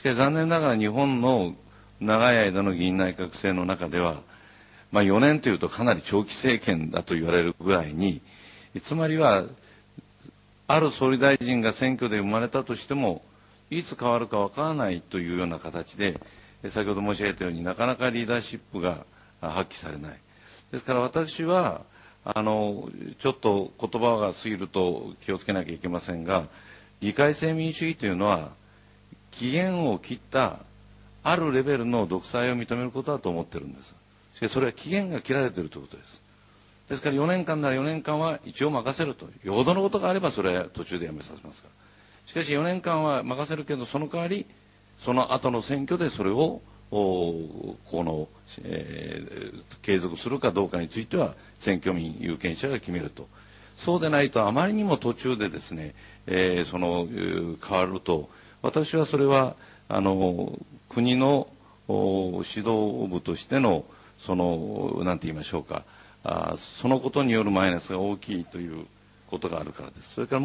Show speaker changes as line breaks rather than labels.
かし残念ながら日本の長い間の議員内閣制の中では、4年というとかなり長期政権だと言われるぐらいに、つまりはある総理大臣が選挙で生まれたとしてもいつ変わるかわからないというような形で、先ほど申し上げたようになかなかリーダーシップが発揮されない。ですから私はちょっと言葉が過ぎると気をつけなきゃいけませんが、議会制民主主義というのは期限を切ったあるレベルの独裁を認めることだと思っているんです。しかしそれは期限が切られているということです。ですから4年間なら4年間は一応任せると。よほどのことがあればそれは途中でやめさせますから。しかし4年間は任せるけど、その代わりその後の選挙でそれを継続するかどうかについては選挙民有権者が決めると。そうでないとあまりにも途中でですね、変わると、私はそれは国の指導部としてのなんて言いましょうか、そのことによるマイナスが大きいということがあるからです。それから